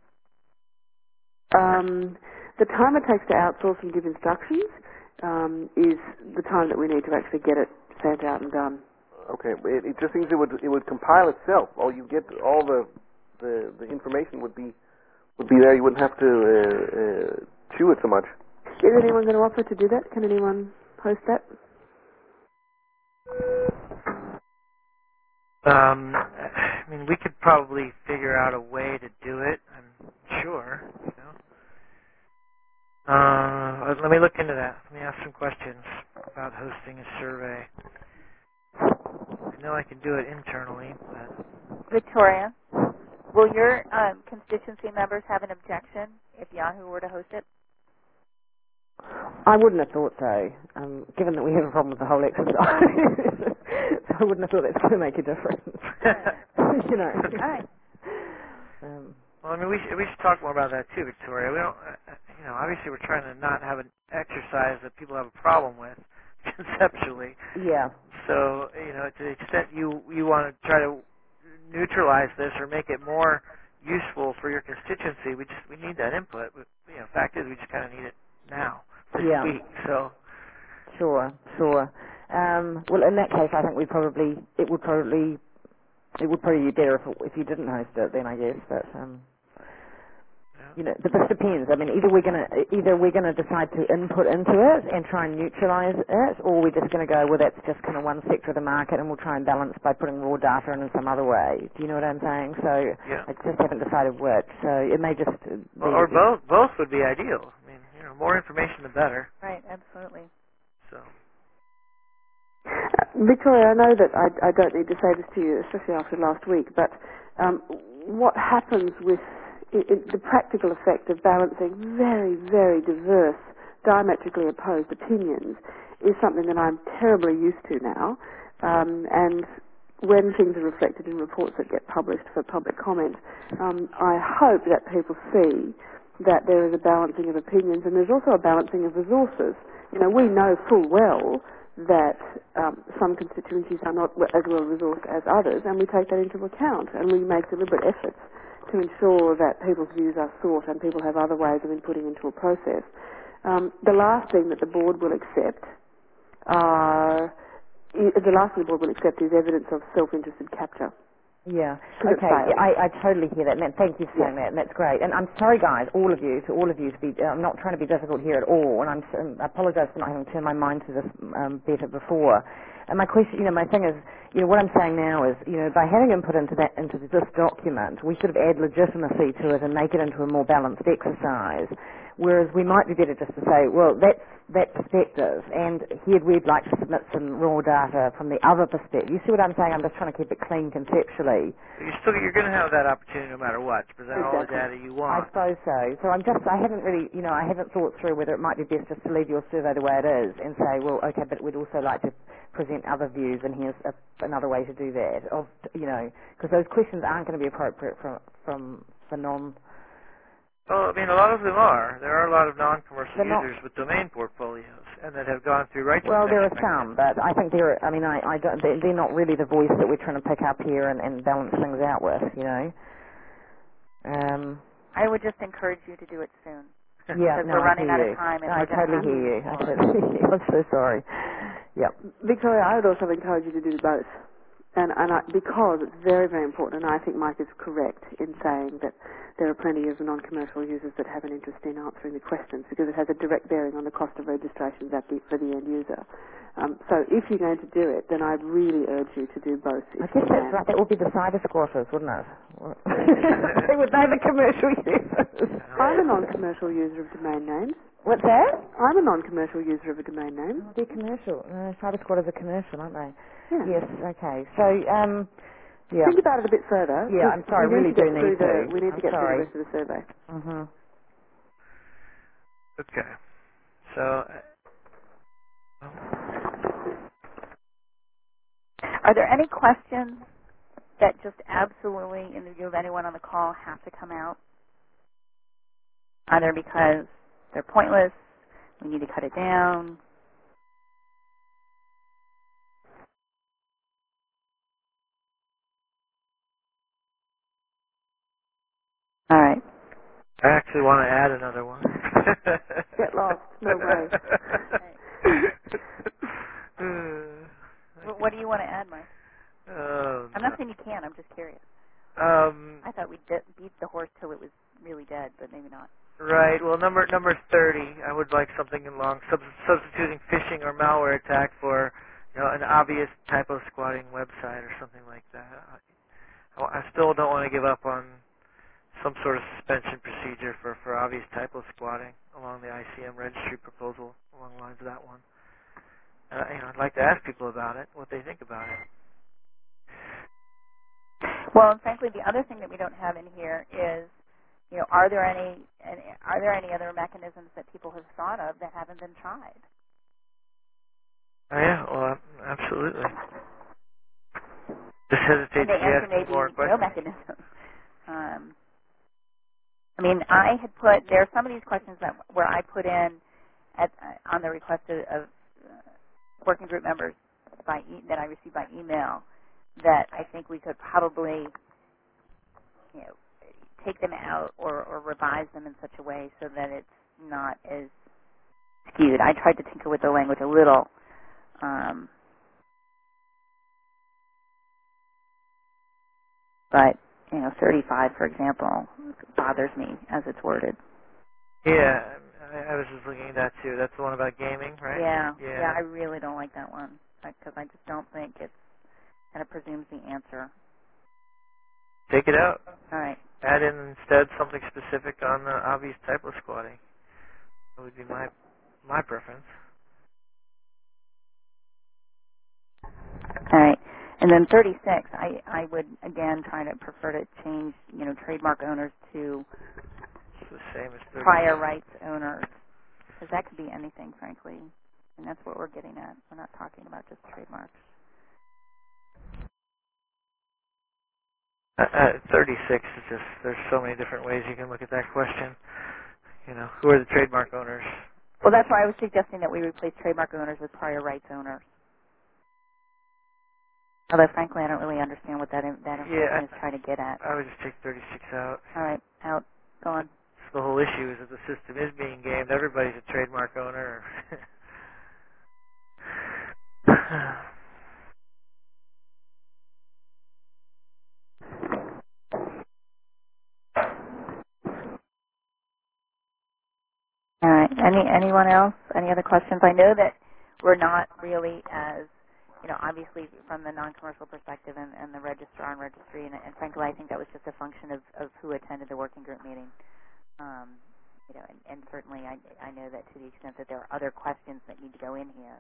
The time it takes to outsource and give instructions is the time that we need to actually get it sent out and done. Okay, it just seems it would compile itself. Or you get all the information would be there. You wouldn't have to chew it so much. Is anyone going to offer to do that? Can anyone host that? I mean, we could probably figure out a way to do it. I'm sure. Let me look into that. Let me ask some questions about hosting a survey. I know I can do it internally, but Victoria, will your constituency members have an objection if Yahoo were to host it? I wouldn't have thought so, given that we have a problem with the whole exercise. So I wouldn't have thought that's going to make a difference. All right. Well, I mean, we should talk more about that too, Victoria. We don't, obviously we're trying to not have an exercise that people have a problem with conceptually. Yeah. So, to the extent you want to try to neutralize this or make it more useful for your constituency, we need that input. But, fact is, we just kind of need it now, this week. So. Sure. Well, in that case, I think it would probably be better if you didn't host it then, I guess. But but this depends. I mean, either we're gonna decide to input into it and try and neutralize it, or we're just going to go, well, that's just kind of one sector of the market, and we'll try and balance by putting raw data in some other way. Do you know what I'm saying? So I just haven't decided which. So it may just or both would be ideal. I mean, more information the better. Right. Absolutely. So. Victoria, I know that I don't need to say this to you, especially after last week, but what happens with the practical effect of balancing very, very diverse, diametrically opposed opinions is something that I'm terribly used to now. And when things are reflected in reports that get published for public comment, I hope that people see that there is a balancing of opinions and there's also a balancing of resources. We know full well that some constituencies are not as well resourced as others, and we take that into account, and we make deliberate efforts to ensure that people's views are sought and people have other ways of inputting into a process. The last thing that the board will accept is evidence of self-interested capture. Yeah. Okay. I totally hear that. Thank you for saying that. And that's great. And I'm sorry, guys, to all of you, to be. I'm not trying to be difficult here at all. And I apologise for not having turned my mind to this better before. And my question, my thing is, what I'm saying now is, by having input into this document, we sort of add legitimacy to it and make it into a more balanced exercise. Whereas we might be better just to say, well, that's that perspective, and here we'd like to submit some raw data from the other perspective. You see what I'm saying? I'm just trying to keep it clean conceptually. You're going to have that opportunity no matter what to present all the data you want. I suppose so. So I haven't really, I haven't thought through whether it might be best just to leave your survey the way it is and say, well, okay, but we'd also like to present other views, and here's another way to do that. Because those questions aren't going to be appropriate for non. Well, a lot of them are. There are a lot of non-commercial users with domain portfolios, and that have gone through rights protection. Well, there are some, but I think they're not really the voice that we're trying to pick up here and balance things out with, I would just encourage you to do it soon. Yeah, because we're running out of time. And I totally hear you. I'm so sorry. Yep. Victoria, I would also encourage you to do both. Because it's very, very important, and I think Mike is correct in saying that there are plenty of non-commercial users that have an interest in answering the questions, because it has a direct bearing on the cost of registrations for the end user. So if you're going to do it, then I'd really urge you to do both. I guess that's right. That would be the cyber squatters, wouldn't it? They would be the commercial users. I'm a non-commercial user of domain names. What's that? I'm a non-commercial user of a domain name. They're commercial. No, cyber squatters are commercial, aren't they? Yeah. Yes, okay. So, yeah. Think about it a bit further. Yeah, I'm sorry, we really do need to. We need to get through the rest of the survey. Mm-hmm. Okay. So, are there any questions that just absolutely, in the view of anyone on the call, have to come out? Either because they're pointless, we need to cut it down. All right. I actually want to add another one. Get lost. No way. What do you want to add, Mike? I'm not saying you can't. I'm just curious. I thought we'd beat the horse till it was really dead, but maybe not. Right. Well, number 30, I would like something along substituting phishing or malware attack for, an obvious typo squatting website or something like that. I still don't want to give up on some sort of suspension procedure for obvious typo squatting along the ICM registry proposal along the lines of that one. I'd like to ask people about it, what they think about it. Well, and frankly, the other thing that we don't have in here is, are there any other mechanisms that people have thought of that haven't been tried? Oh, yeah, well, absolutely. Just hesitate And the to answer ask may be more questions. no mechanism. I had put, there are some of these questions where I put in on the request of working group members that I received by email, that I think we could probably, take them out or revise them in such a way so that it's not as skewed. I tried to tinker with the language a little. But 35, for example, bothers me as it's worded. Yeah, I was just looking at that too. That's the one about gaming, right? Yeah, I really don't like that one because I just don't think it kind of presumes the answer. Take it out. All right. Add in instead something specific on obvious typo squatting. That would be my preference. All right. And then 36, I would, again, prefer to change, trademark owners to It's the same as 36. prior rights owners, because that could be anything, frankly, and that's what we're getting at. We're not talking about just trademarks. 36 is just, there's so many different ways you can look at that question. Who are the trademark owners? Well, that's why I was suggesting that we replace trademark owners with prior rights owners. Although, frankly, I don't really understand what that information is trying to get at. I would just take 36 out. All right, out. Go on. So the whole issue is that the system is being gamed. Everybody's a trademark owner. All right. Anyone else? Any other questions? I know that we're not really as obviously from the non-commercial perspective and the registrar and registry, and frankly, I think that was just a function of who attended the working group meeting. And certainly I know that to the extent that there are other questions that need to go in here.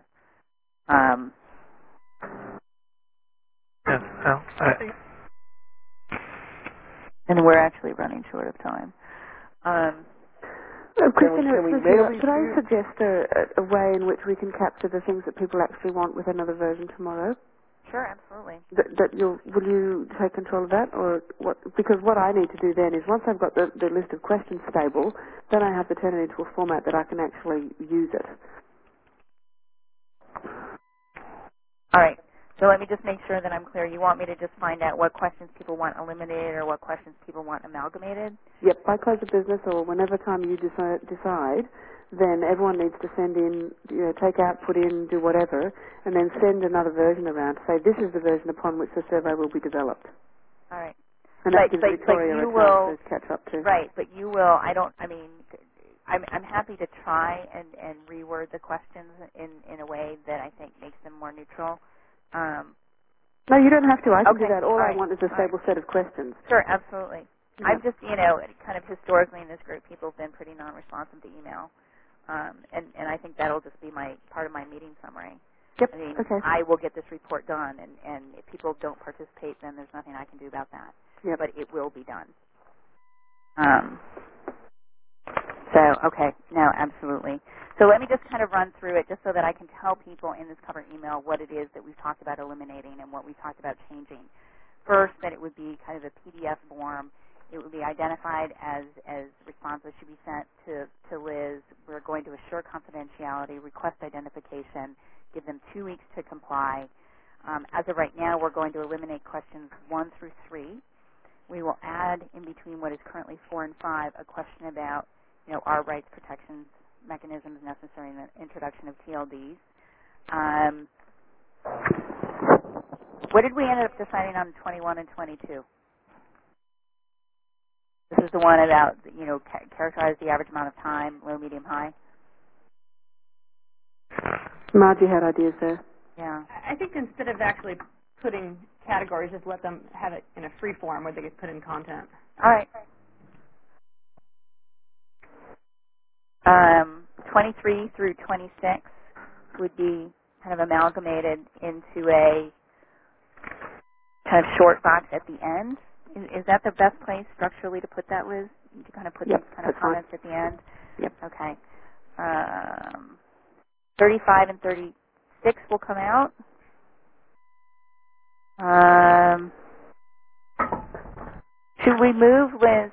And we're actually running short of time. Christina, can we mail these could to I you? suggest a way in which we can capture the things that people actually want with another version tomorrow? Sure, absolutely. Will you take control of that, or what? Because what I need to do then is once I've got the list of questions stable, then I have to turn it into a format that I can actually use it. All right. So let me just make sure that I'm clear. You want me to just find out what questions people want eliminated or what questions people want amalgamated? Yep. By close of business or whenever time you decide, then everyone needs to send in, take out, put in, do whatever, and then send another version around. Say this is the version upon which the survey will be developed. All right. And that gives Victoria a chance to catch up to. Right, but you will. I'm happy to try and reword the questions in a way that I think makes them more neutral. No, you don't have to. I can do Okay. that. All I want is a stable set of questions. Sure, absolutely. Yep. I've just, kind of historically in this group, people have been pretty non-responsive to email. And I think that'll just be part of my meeting summary. Yep. I mean, okay. I will get this report done, and if people don't participate, then there's nothing I can do about that. Yep. But it will be done. Okay, no, absolutely. So let me just kind of run through it just so that I can tell people in this cover email what it is that we've talked about eliminating and what we've talked about changing. First, that it would be kind of a PDF form. It would be identified as responses should be sent to Liz. We're going to assure confidentiality, request identification, give them 2 weeks to comply. As of right now, we're going to eliminate questions 1 through 3. We will add in between what is currently 4 and 5 a question about our rights protections mechanisms necessary in the introduction of TLDs. What did we end up deciding on 21 and 22? This is the one about, characterize the average amount of time, low, medium, high. Margie had ideas there. Yeah. I think instead of actually putting categories, just let them have it in a free form where they get put in content. All right. 23 through 26 would be kind of amalgamated into a kind of short box at the end. Is that the best place structurally to put that, Liz? To kind of put these kind of comments at the end? Yep. Okay. 35 and 36 will come out. Should we move, Liz?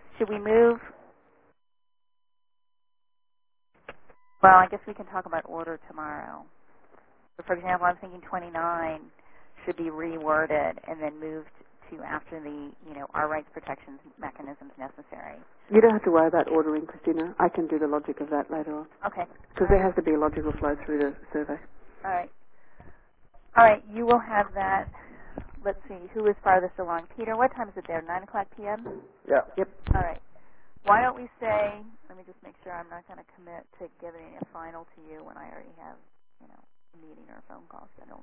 Well, I guess we can talk about order tomorrow. So, for example, I'm thinking 29 should be reworded and then moved to after the, our rights protections mechanisms necessary. You don't have to worry about ordering, Christina. I can do the logic of that later on. Okay. Because there has to be a logical flow through the survey. All right. All right, you will have that. Let's see, who is farthest along? Peter, what time is it there, 9 o'clock p.m.? Yeah. Yep. All right. Why don't we say, let me just make sure I'm not going to commit to giving a final to you when I already have, a meeting or a phone call scheduled.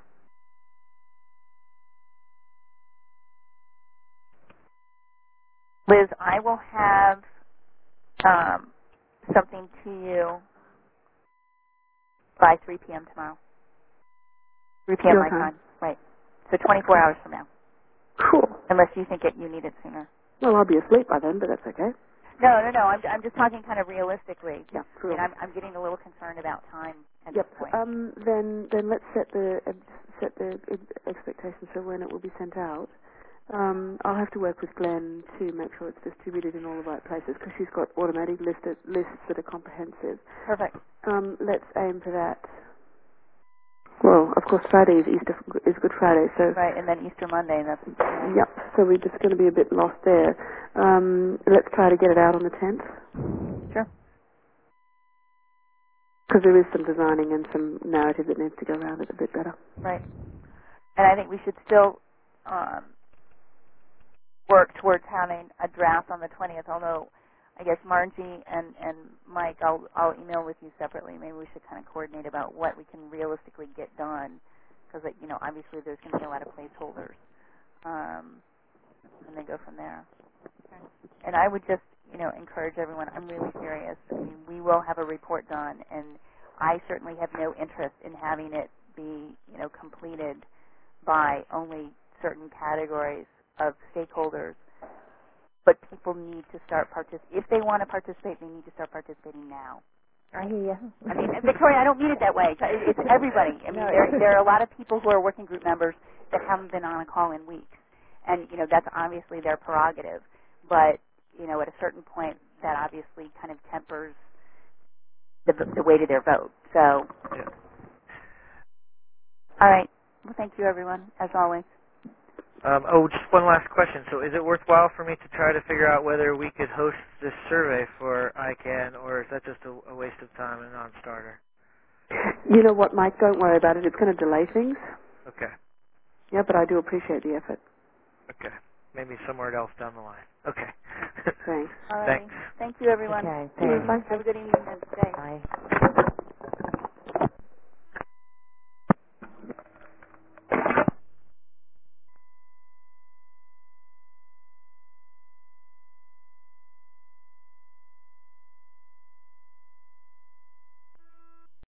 Liz, I will have something to you by 3 p.m. tomorrow. 3 p.m. my time. Right. So 24 hours from now. Cool. Unless you think you need it sooner. Well, I'll be asleep by then, but that's okay. No. I'm just talking kind of realistically. Yeah, cool. I mean, I'm getting a little concerned about time at Yep. this point. Then let's set the expectations for when it will be sent out. I'll have to work with Glenn to make sure it's distributed in all the right places because she's got automatic lists that are comprehensive. Perfect. Let's aim for that. Well, of course, Friday is Good Friday, so right, and then Easter Monday, and that's yep. So we're just going to be a bit lost there. Let's try to get it out on the 10th. Sure. Because there is some designing and some narrative that needs to go around it a bit better. Right. And I think we should still work towards having a draft on the 20th, although I guess Margie and Mike, I'll email with you separately. Maybe we should kind of coordinate about what we can realistically get done, so that, obviously there's going to be a lot of placeholders, and then go from there. Okay. And I would just, encourage everyone, I'm really serious. I mean, we will have a report done, and I certainly have no interest in having it be, completed by only certain categories of stakeholders. But people need to start participating. If they want to participate, they need to start participating now. I hear you. I mean, Victoria, I don't mean it that way. It's everybody. I mean, there are a lot of people who are working group members that haven't been on a call in weeks. And, that's obviously their prerogative. But, at a certain point, that obviously kind of tempers the weight of their vote. So, Yeah. All right. Well, thank you, everyone, as always. Just one last question. So is it worthwhile for me to try to figure out whether we could host this survey for ICANN, or is that just a waste of time and a non-starter? You know what, Mike? Don't worry about it. It's going to delay things. Okay. Yeah, but I do appreciate the effort. Okay. Maybe somewhere else down the line. Okay. Thanks. All right. Thanks. Thank you, everyone. Okay, Bye. Have a good evening and stay. Bye.